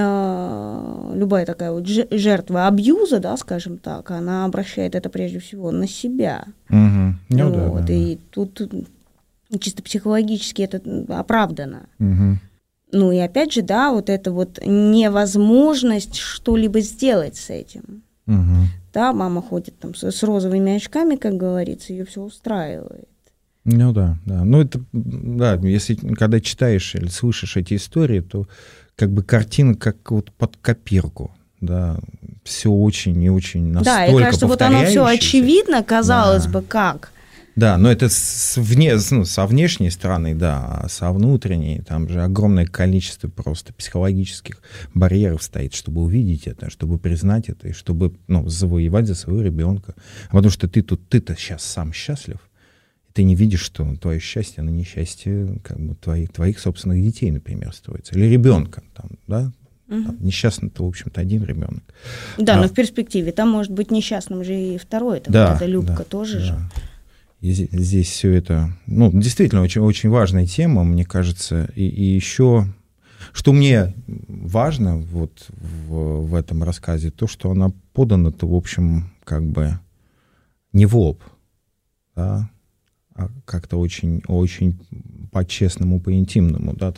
Speaker 3: любая такая вот жертва абьюза, да, скажем так, она обращает это прежде всего на себя. Вот, и тут чисто психологически это оправдано. Ну и опять же, да, вот эта вот невозможность что-либо сделать с этим. Да, мама ходит там с розовыми очками, как говорится, ее все устраивает.
Speaker 4: Ну да. Ну это, да, если когда читаешь или слышишь эти истории, то как бы картина как вот под копирку, да, все очень и очень настолько повторяющееся. Да, и кажется,
Speaker 3: вот оно все очевидно, казалось бы, как.
Speaker 4: Да, но это со внешней стороны, да, а со внутренней там же огромное количество просто психологических барьеров стоит, чтобы увидеть это, чтобы признать это, и чтобы завоевать за своего ребенка. Потому что ты-то сейчас сам счастлив, и ты не видишь, что твое счастье на несчастье как бы твоих собственных детей, например, строится. Или ребенка, там, да? Там, несчастный-то, в общем-то, один ребенок.
Speaker 3: Да, но в перспективе там может быть несчастным же и второй, там
Speaker 4: да,
Speaker 3: вот эта Любка тоже же.
Speaker 4: И здесь все это, действительно, очень, очень важная тема, мне кажется. И еще, что мне важно вот в этом рассказе, то, что она подана-то, в общем, как бы не в лоб, да, а как-то очень, очень по-честному, по-интимному, да,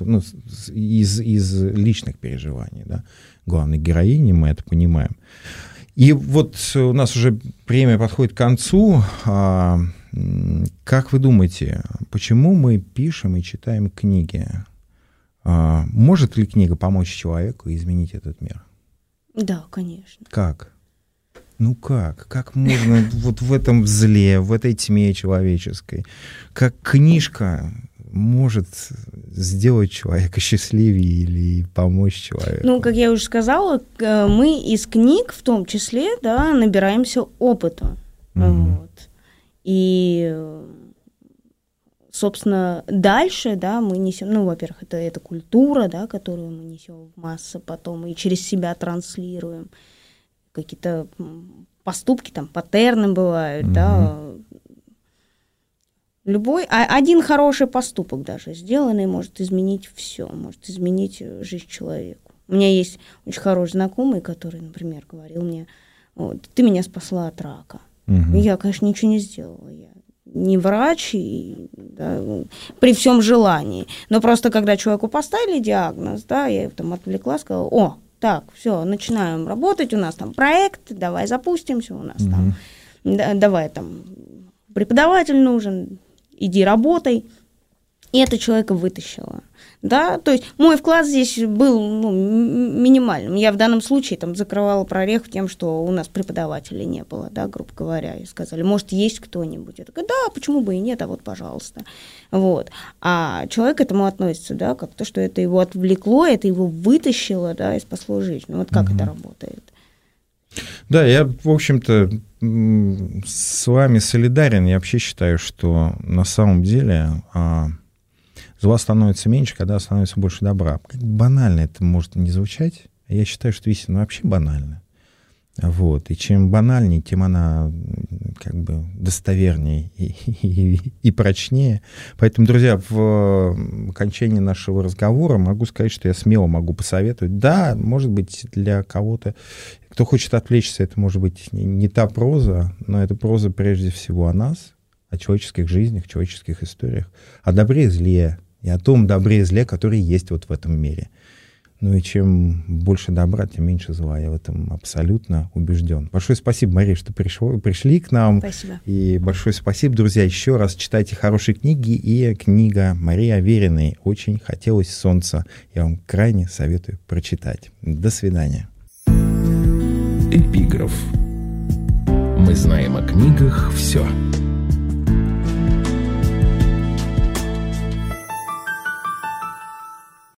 Speaker 4: из личных переживаний, да, главной героини, мы это понимаем. И вот у нас уже время подходит к концу. Как вы думаете, почему мы пишем и читаем книги? Может ли книга помочь человеку изменить этот мир?
Speaker 3: Да, конечно.
Speaker 4: Как? Как можно вот в этом зле, в этой тьме человеческой, как книжка может сделать человека счастливее или помочь человеку?
Speaker 3: Как я уже сказала, мы из книг в том числе, да, набираемся опыта. Вот. И, собственно, дальше, да, мы несем, во-первых, это культура, да, которую мы несем в массы потом и через себя транслируем. Какие-то поступки, там, паттерны бывают, да. Один хороший поступок даже сделанный может изменить все, может изменить жизнь человеку. У меня есть очень хороший знакомый, который, например, говорил мне, ты меня спасла от рака. Я, конечно, ничего не сделала. Я не врач, при всем желании. Но просто когда человеку поставили диагноз, да, я его там отвлекла, сказала, так, все, начинаем работать, у нас там проект, давай запустимся, у нас там, давай там преподаватель нужен, иди работай. И это человека вытащило. Да? То есть мой вклад здесь был минимальным. Я в данном случае там закрывала прореху тем, что у нас преподавателей не было, да, грубо говоря. И сказали, может, есть кто-нибудь. Я такая, да, почему бы и нет, а вот, пожалуйста. Вот. А человек к этому относится, да, как то, что это его отвлекло, это его вытащило, да, и спасло жизнь. Вот как это работает?
Speaker 4: Да, я, в общем-то, с вами солидарен. Я вообще считаю, что на самом деле зла становится меньше, когда становится больше добра. Как банально это может не звучать, я считаю, что истина вообще банальна. Вот. И чем банальнее, тем она как бы достовернее и прочнее. Поэтому, друзья, в окончании нашего разговора могу сказать, что я смело могу посоветовать. Да, может быть, для кого-то, кто хочет отвлечься, это может быть не та проза, но это проза прежде всего о нас, о человеческих жизнях, человеческих историях, о добре и зле, и о том добре и зле, которые есть вот в этом мире. Ну и чем больше добра, тем меньше зла. Я в этом абсолютно убежден. Большое спасибо, Мария, что пришли к нам.
Speaker 3: Спасибо.
Speaker 4: И большое спасибо, друзья. Еще раз читайте хорошие книги. И книга Марии Авериной «Очень хотелось солнца». Я вам крайне советую прочитать. До свидания.
Speaker 1: Эпиграф. Мы знаем о книгах все.